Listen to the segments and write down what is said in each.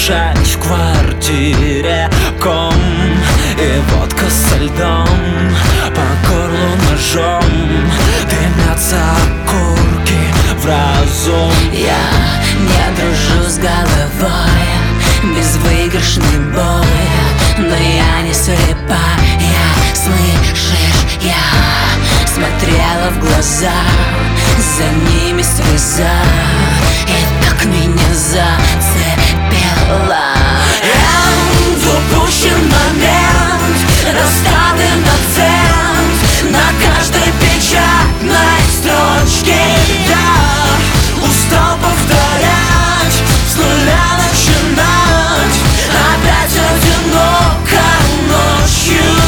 смешать в квартире ком и водка со льдом, по горлу ножом дымятся окурки в разум. Я не дружу с головой, безвыигрышный бой, но я не слепая, слышишь? Я смотрела в глаза, за ними слеза, и так меня зацепила. В упущен момент, расставлен акцент на каждой печатной строчке. Я устал повторять, с нуля начинать, опять одиноко ночью.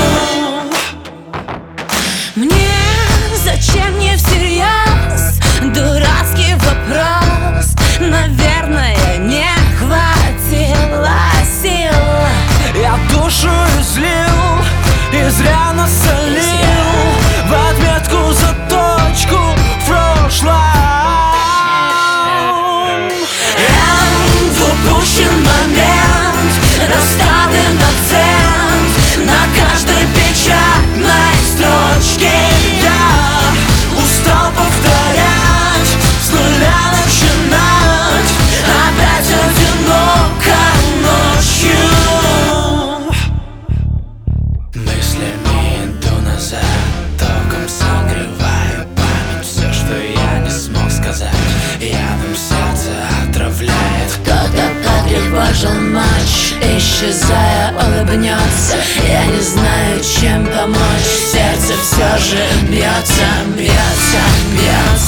Мне зачем не всерьез дурацкий вопрос? Наверное, не хватило сил. Я душу излил и зря насолил в отметку за точку в прошлом. В упущен момент, расставлен акцент на каждой печатной строчке. Я устал повторять, с нуля начинать, опять одиноко ночью. Мыслями иду назад, током согреваю память. Все, что я не смог сказать, ядом сердце отравляет. Кто-то потревожил ночь, исчезая, улыбнется. Я не знаю, чем помочь, сердце все же бьется, бьется, бьется.